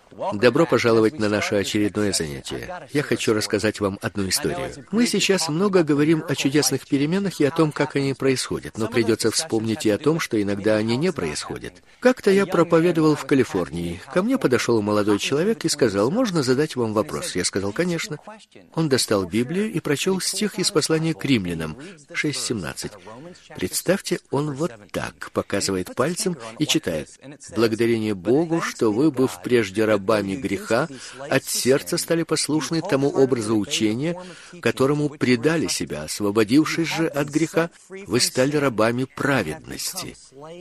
Добро пожаловать на наше очередное занятие. Я хочу рассказать вам одну историю. Мы сейчас много говорим о чудесных переменах и о том, как они происходят, но придется вспомнить и о том, что иногда они не происходят. Как-то я проповедовал в Калифорнии. Ко мне подошел молодой человек и сказал: «Можно задать вам вопрос?» Я сказал: «Конечно». Он достал Библию и прочел стих из послания к Римлянам 6:17. Представьте, он вот так показывает пальцем и читает: «Благодарение Богу, что вы, быв прежде рабами греха, от сердца стали послушны тому образу учения, которому предали себя, освободившись же от греха, вы стали рабами праведности».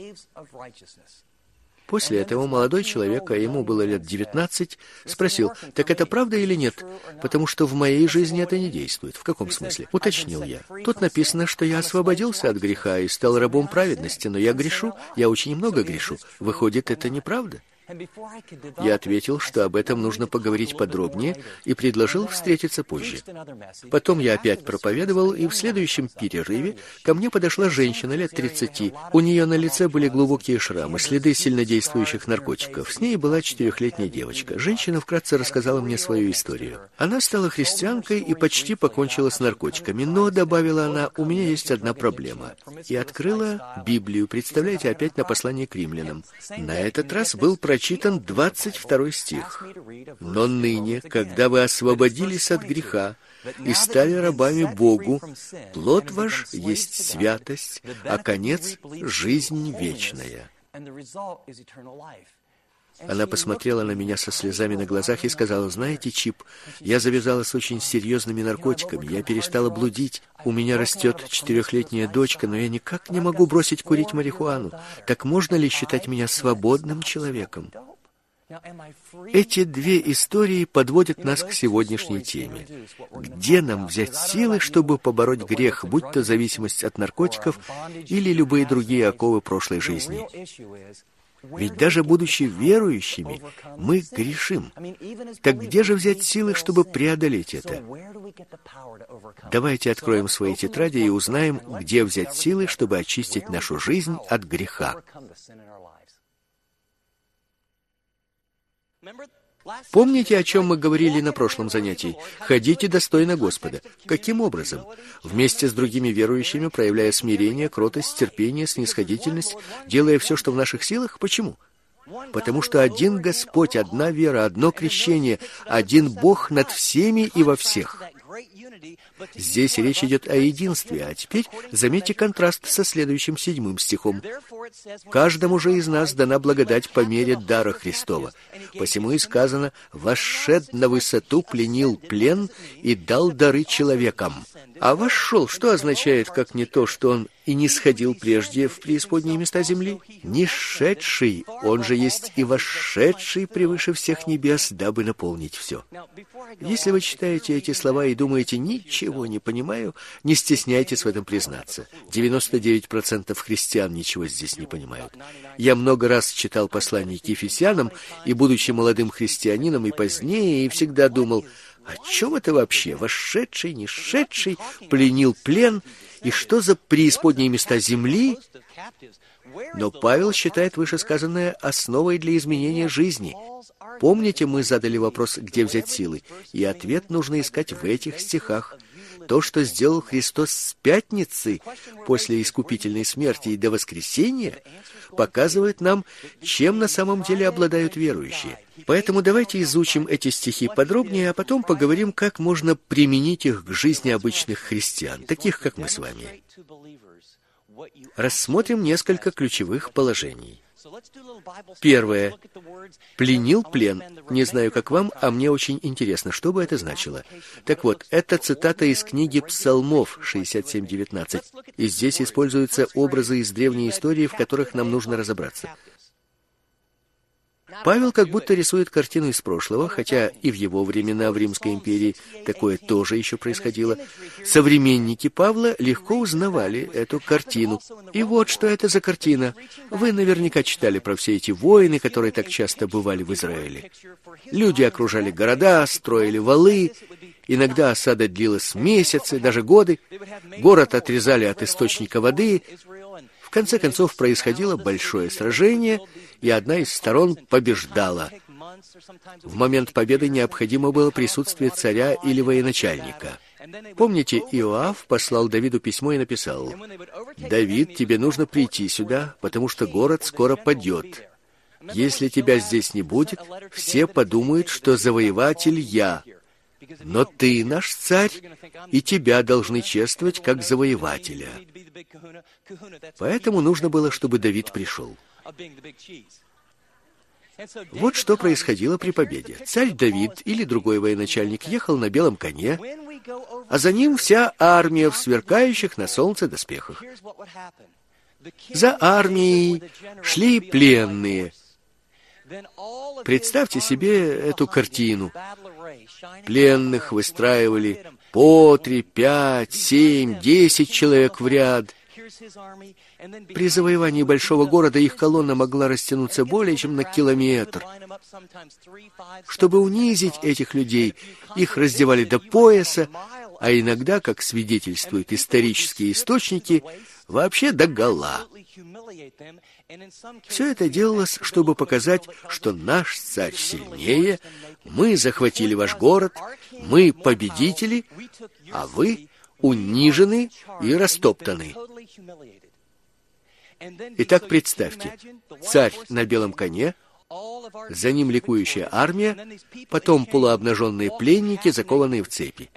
После этого молодой человек, а ему было лет 19, спросил: «Так это правда или нет? Потому что в моей жизни это не действует». «В каком смысле?» — уточнил я. «Тут написано, что я освободился от греха и стал рабом праведности, но я грешу, я очень много грешу. Выходит, это неправда?» Я ответил, что об этом нужно поговорить подробнее, и предложил встретиться позже. Потом я опять проповедовал, и в следующем перерыве ко мне подошла женщина лет 30. У нее на лице были глубокие шрамы, следы сильнодействующих наркотиков. С ней была 4-летняя девочка. Женщина вкратце рассказала мне свою историю. Она стала христианкой и почти покончила с наркотиками, но, добавила она, «у меня есть одна проблема». И открыла Библию, представляете, опять на послание к Римлянам. На этот раз был прочитан 22 стих. «Но ныне, когда вы освободились от греха и стали рабами Богу, плод ваш есть святость, а конец — жизнь вечная». Она посмотрела на меня со слезами на глазах и сказала: «Знаете, Чип, я завязала с очень серьезными наркотиками, я перестала блудить, у меня растет 4-летняя дочка, но я никак не могу бросить курить марихуану. Так можно ли считать меня свободным человеком?» Эти две истории подводят нас к сегодняшней теме. Где нам взять силы, чтобы побороть грех, будь то зависимость от наркотиков или любые другие оковы прошлой жизни? Ведь даже будучи верующими, мы грешим. Так где же взять силы, чтобы преодолеть это? Давайте откроем свои тетради и узнаем, где взять силы, чтобы очистить нашу жизнь от греха. Помните, о чем мы говорили на прошлом занятии? Ходите достойно Господа. Каким образом? Вместе с другими верующими, проявляя смирение, кротость, терпение, снисходительность, делая все, что в наших силах. Почему? Потому что один Господь, одна вера, одно крещение, один Бог над всеми и во всех. Здесь речь идет о единстве, а теперь заметьте контраст со следующим 7 стихом. «Каждому же из нас дана благодать по мере дара Христова. Посему и сказано: вошед на высоту, пленил плен и дал дары человекам». А вошел, что означает, как не то, что он и не сходил прежде в преисподние места земли? Не шедший, он же есть и вошедший превыше всех небес, дабы наполнить все. Если вы читаете эти слова и думаете: ничего не понимаю, не стесняйтесь в этом признаться. 99% христиан ничего здесь не понимают. Я много раз читал послание к Ефесянам, и, будучи молодым христианином, и позднее, и всегда думал: о чем это вообще? Вошедший, не шедший, пленил плен, и что за преисподние места земли? Но Павел считает вышесказанное основой для изменения жизни. Помните, мы задали вопрос, где взять силы, и ответ нужно искать в этих стихах. То, что сделал Христос с пятницы после искупительной смерти и до воскресения, показывает нам, чем на самом деле обладают верующие. Поэтому давайте изучим эти стихи подробнее, а потом поговорим, как можно применить их к жизни обычных христиан, таких как мы с вами. Рассмотрим несколько ключевых положений. Первое. Пленил плен. Не знаю, как вам, а мне очень интересно, что бы это значило. Так вот, это цитата из книги Псалмов 67:19. И здесь используются образы из древней истории, в которых нам нужно разобраться. Павел как будто рисует картину из прошлого, хотя и в его времена в Римской империи такое тоже еще происходило. Современники Павла легко узнавали эту картину. И вот что это за картина. Вы наверняка читали про все эти войны, которые так часто бывали в Израиле. Люди окружали города, строили валы. Иногда осада длилась месяцы, даже годы. Город отрезали от источника воды. В конце концов происходило большое сражение, и одна из сторон побеждала. В момент победы необходимо было присутствие царя или военачальника. Помните, Иоав послал Давиду письмо и написал: «Давид, тебе нужно прийти сюда, потому что город скоро падет. Если тебя здесь не будет, все подумают, что завоеватель я. Но ты наш царь, и тебя должны чествовать как завоевателя». Поэтому нужно было, чтобы Давид пришел. Вот что происходило при победе. Царь Давид или другой военачальник ехал на белом коне, а за ним вся армия в сверкающих на солнце доспехах. За армией шли пленные. Представьте себе эту картину. Пленных выстраивали по 3, 5, 7, 10 человек в ряд. При завоевании большого города их колонна могла растянуться более чем на километр. Чтобы унизить этих людей, их раздевали до пояса, а иногда, как свидетельствуют исторические источники, вообще догола. Все это делалось, чтобы показать, что наш царь сильнее, мы захватили ваш город, мы победители, а вы унижены и растоптаны. Итак, представьте, царь на белом коне, за ним ликующая армия, потом полуобнаженные пленники, закованные в цепи.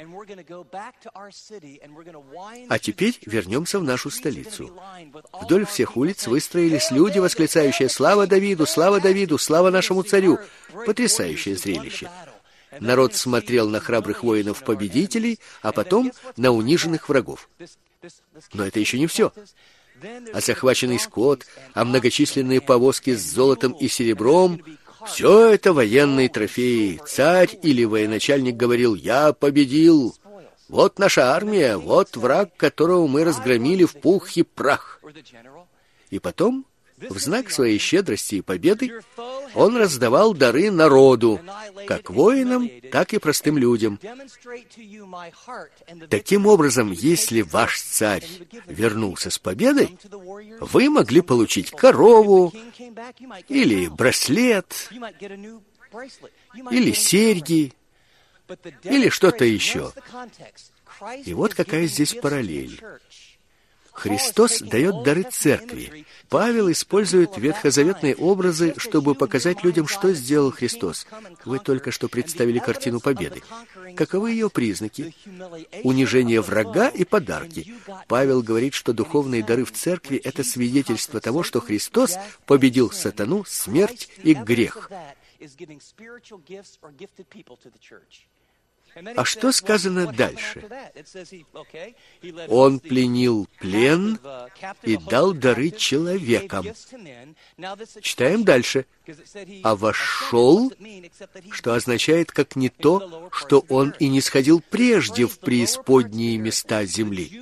А теперь вернемся в нашу столицу. Вдоль всех улиц выстроились люди, восклицающие: «Слава Давиду! Слава Давиду! Слава нашему царю!» Потрясающее зрелище. Народ смотрел на храбрых воинов-победителей, а потом на униженных врагов. Но это еще не все. А захваченный скот, а многочисленные повозки с золотом и серебром — все это военные трофеи. Царь или военачальник говорил: «Я победил! Вот наша армия, вот враг, которого мы разгромили в пух и прах». И потом, в знак своей щедрости и победы, он раздавал дары народу, как воинам, так и простым людям. Таким образом, если ваш царь вернулся с победой, вы могли получить корову, или браслет, или серьги, или что-то еще. И вот какая здесь параллель. Христос дает дары церкви. Павел использует ветхозаветные образы, чтобы показать людям, что сделал Христос. Вы только что представили картину победы. Каковы ее признаки? Унижение врага и подарки. Павел говорит, что духовные дары в церкви — это свидетельство того, что Христос победил сатану, смерть и грех. А что сказано дальше? Он пленил плен и дал дары человекам. Читаем дальше. А вошел, что означает как не то, что он и не сходил прежде в преисподние места земли.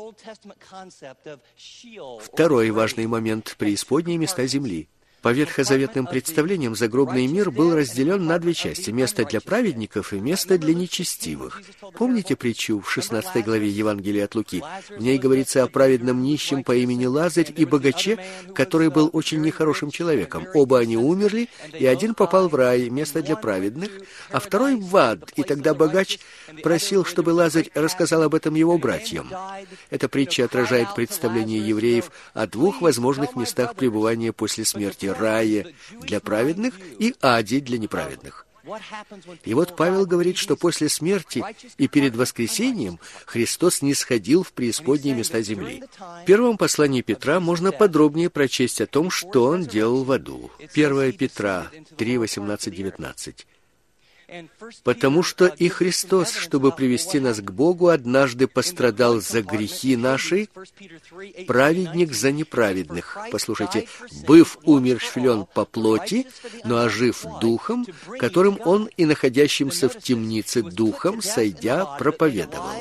Второй важный момент — преисподние места земли. По ветхозаветным представлениям загробный мир был разделен на две части: место для праведников и место для нечестивых. Помните притчу в 16 главе Евангелия от Луки? В ней говорится о праведном нищем по имени Лазарь и богаче, который был очень нехорошим человеком. Оба они умерли, и один попал в рай, место для праведных, а второй в ад. И тогда богач просил, чтобы Лазарь рассказал об этом его братьям. Эта притча отражает представление евреев о двух возможных местах пребывания после смерти: рае для праведных и аде для неправедных. И вот Павел говорит, что после смерти и перед воскресением Христос не сходил в преисподние места земли. В первом послании Петра можно подробнее прочесть о том, что он делал в аду. 1 Петра 3, 18, 19. «Потому что и Христос, чтобы привести нас к Богу, однажды пострадал за грехи наши, праведник за неправедных». Послушайте, «быв умерщвлен по плоти, но ожив духом, которым он и находящимся в темнице духом, сойдя, проповедовал».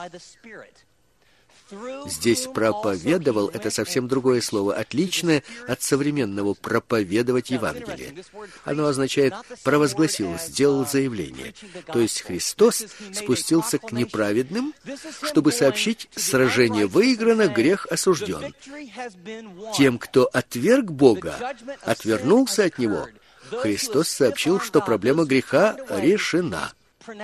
Здесь «проповедовал» — это совсем другое слово, отличное от современного «проповедовать Евангелие». Оно означает «провозгласил», «сделал заявление». То есть Христос спустился к неправедным, чтобы сообщить: сражение выиграно, грех осужден. Тем, кто отверг Бога, отвернулся от Него, Христос сообщил, что проблема греха решена.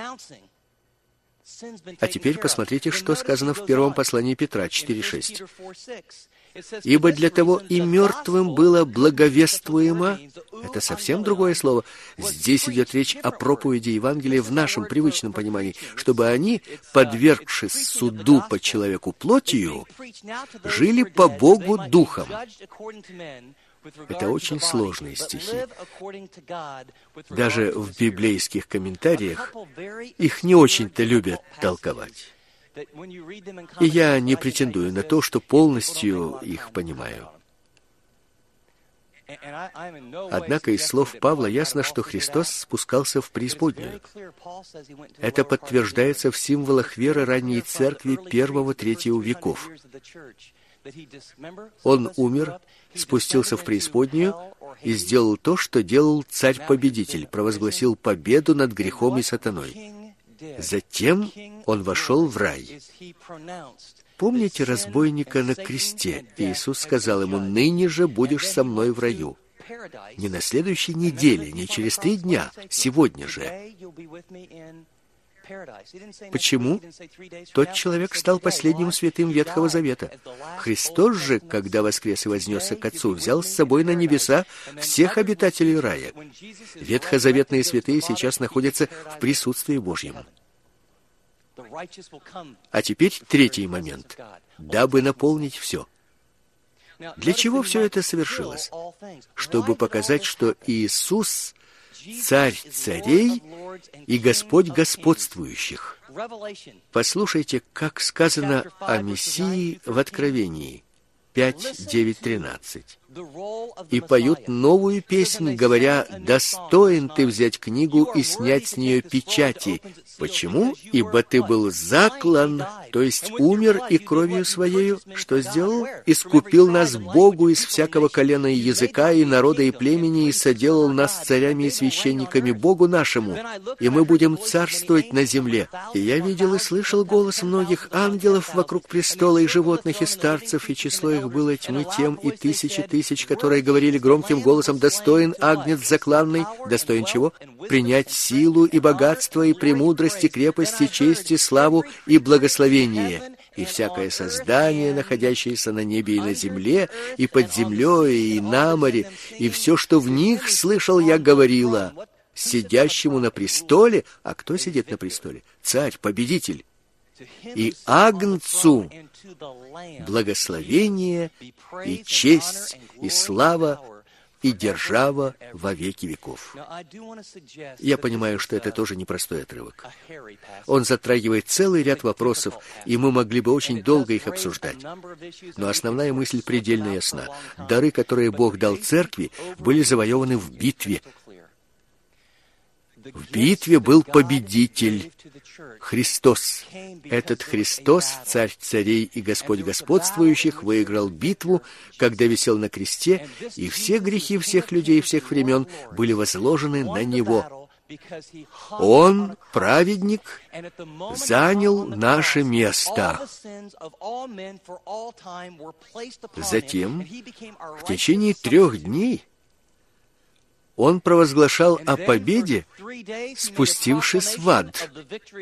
А теперь посмотрите, что сказано в первом послании Петра 4:6. «Ибо для того и мертвым было благовествуемо». Это совсем другое слово. Здесь идет речь о проповеди Евангелия в нашем привычном понимании, чтобы они, подвергшись суду по человеку плотью, жили по Богу духом. Это очень сложные стихи. Даже в библейских комментариях их не очень-то любят толковать. И я не претендую на то, что полностью их понимаю. Однако из слов Павла ясно, что Христос спускался в преисподнюю. Это подтверждается в символах веры ранней церкви I-III веков. Он умер, спустился в преисподнюю и сделал то, что делал царь-победитель, провозгласил победу над грехом и сатаной. Затем он вошел в рай. Помните разбойника на кресте? Иисус сказал ему: «Ныне же будешь со мной в раю». Не на следующей неделе, не через 3 дня, сегодня же. Почему? Тот человек стал последним святым Ветхого Завета. Христос же, когда воскрес и вознесся к Отцу, взял с собой на небеса всех обитателей рая. Ветхозаветные святые сейчас находятся в присутствии Божьем. А теперь третий момент. Дабы наполнить все. Для чего все это совершилось? Чтобы показать, что Иисус — Царь царей и Господь господствующих. Послушайте, как сказано о Мессии в Откровении 5:9-13. «И поют новую песнь, говоря: достоин ты взять книгу и снять с нее печати. Почему? Ибо ты был заклан, то есть умер, и кровью своею, что сделал? Искупил нас Богу из всякого колена и языка, и народа, и племени, и соделал нас царями и священниками Богу нашему, и мы будем царствовать на земле. И я видел и слышал голос многих ангелов вокруг престола, и животных, и старцев, и число их было тьмы тем, и тысячи тысяч, которые говорили громким голосом: достоин агнец закланный». Достоин чего? Принять силу и богатство, и премудрость, и крепость, и честь, и славу, и благословение. И всякое создание, находящееся на небе и на земле, и под землей, и на море, и все, что в них, слышал я, говорила: сидящему на престоле. А кто сидит на престоле? Царь, победитель. И агнцу благословение, и честь, и слава, и держава во веки веков. Я понимаю, что это тоже непростой отрывок. Он затрагивает целый ряд вопросов, и мы могли бы очень долго их обсуждать. Но основная мысль предельно ясна. Дары, которые Бог дал церкви, были завоеваны в битве. В битве был победитель — Христос. Этот Христос, Царь царей и Господь господствующих, выиграл битву, когда висел на кресте, и все грехи всех людей всех времен были возложены на Него. Он, праведник, занял наше место. Затем, в течение 3 дней, Он провозглашал о победе, спустившись в ад.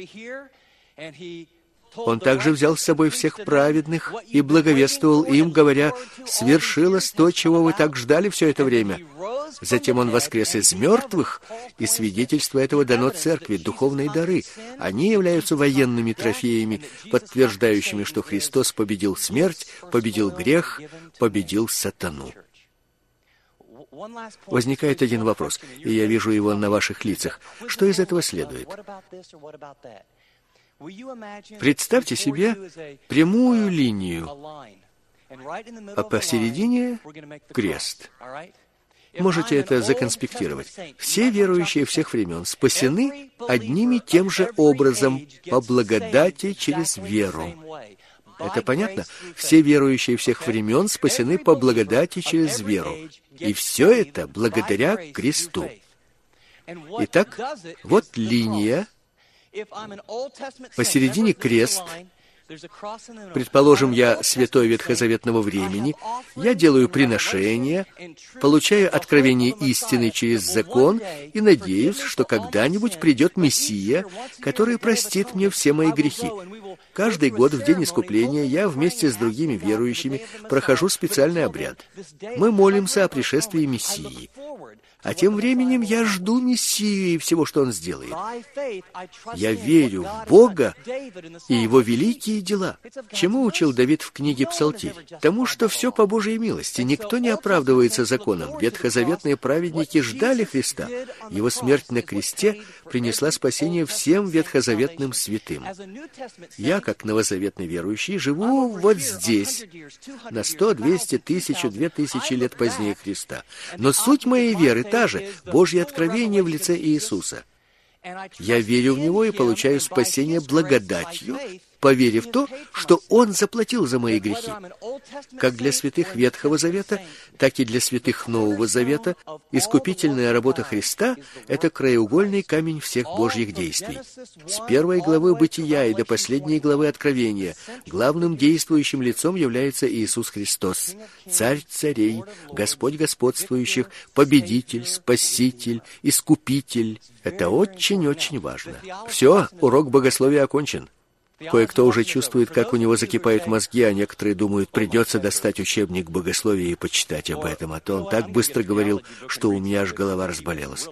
Он также взял с собой всех праведных и благовествовал им, говоря: «Свершилось то, чего вы так ждали все это время». Затем Он воскрес из мертвых, и свидетельство этого дано церкви, духовные дары. Они являются военными трофеями, подтверждающими, что Христос победил смерть, победил грех, победил сатану. Возникает один вопрос, и я вижу его на ваших лицах. Что из этого следует? Представьте себе прямую линию, а посередине крест. Можете это законспектировать. Все верующие всех времен спасены одним и тем же образом, по благодати через веру. Это понятно? Все верующие всех времен спасены по благодати через веру. И все это благодаря кресту. Итак, вот линия, посередине крест, Предположим, я святой ветхозаветного времени, я делаю приношения, получаю откровение истины через закон и надеюсь, что когда-нибудь придет Мессия, который простит мне все мои грехи. Каждый год в день искупления я вместе с другими верующими прохожу специальный обряд. Мы молимся о пришествии Мессии. А тем временем я жду Мессию и всего, что Он сделает. Я верю в Бога и Его великие дела. Чему учил Давид в книге «Псалтирь»? Тому, что все по Божьей милости. Никто не оправдывается законом. Ветхозаветные праведники ждали Христа. Его смерть на кресте принесла спасение всем ветхозаветным святым. Я, как новозаветный верующий, живу вот здесь, на 100, 200, 1000, 2000 лет позднее Христа. Но суть моей веры та же — Божье откровение в лице Иисуса. Я верю в Него и получаю спасение благодатью, поверив в то, что Он заплатил за мои грехи. Как для святых Ветхого Завета, так и для святых Нового Завета, искупительная работа Христа — это краеугольный камень всех Божьих действий. С 1 главы Бытия и до последней главы Откровения главным действующим лицом является Иисус Христос, Царь царей, Господь господствующих, Победитель, Спаситель, Искупитель. Это очень-очень важно. Все, урок богословия окончен. Кое-кто уже чувствует, как у него закипают мозги, а некоторые думают, придется достать учебник богословия и почитать об этом. А то он так быстро говорил, что у меня аж голова разболелась.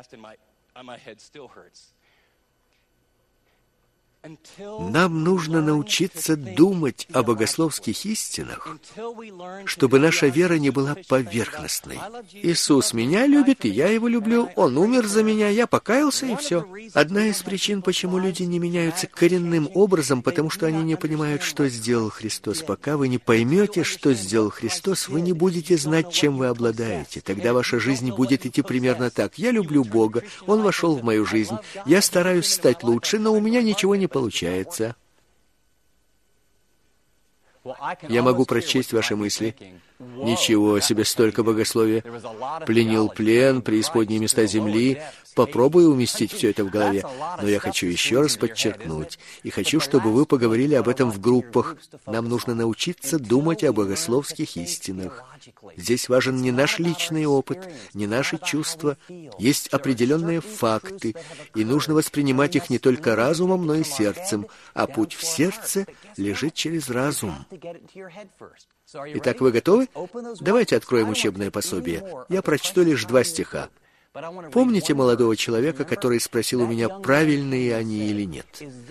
Нам нужно научиться думать о богословских истинах, чтобы наша вера не была поверхностной. Иисус меня любит, и я Его люблю. Он умер за меня, я покаялся, и все. Одна из причин, почему люди не меняются коренным образом, потому что они не понимают, что сделал Христос. Пока вы не поймете, что сделал Христос, вы не будете знать, чем вы обладаете. Тогда ваша жизнь будет идти примерно так. Я люблю Бога, Он вошел в мою жизнь, я стараюсь стать лучше, но у меня ничего не получается. Я могу прочесть ваши мысли. Ничего себе, столько богословия. Пленил плен, преисподние места земли. Попробую уместить все это в голове. Но я хочу еще раз подчеркнуть. И хочу, чтобы вы поговорили об этом в группах. Нам нужно научиться думать о богословских истинах. Здесь важен не наш личный опыт, не наши чувства. Есть определенные факты, и нужно воспринимать их не только разумом, но и сердцем. А путь в сердце лежит через разум. Итак, вы готовы? Давайте откроем учебное пособие. Я прочту лишь 2 стиха. Помните молодого человека, который спросил у меня, правильные они или нет?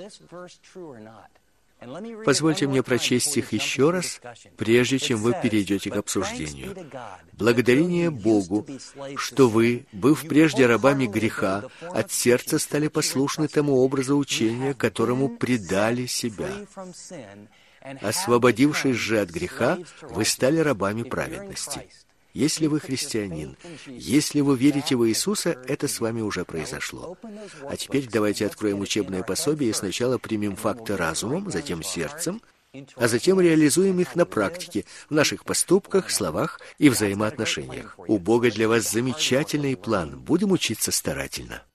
Позвольте мне прочесть их еще раз, прежде чем вы перейдете к обсуждению. Благодарение Богу, что вы, быв прежде рабами греха, от сердца стали послушны тому образу учения, которому предали себя. Освободившись же от греха, вы стали рабами праведности. Если вы христианин, если вы верите в Иисуса, это с вами уже произошло. А теперь давайте откроем учебное пособие и сначала примем факты разумом, затем сердцем, а затем реализуем их на практике, в наших поступках, словах и взаимоотношениях. У Бога для вас замечательный план. Будем учиться старательно.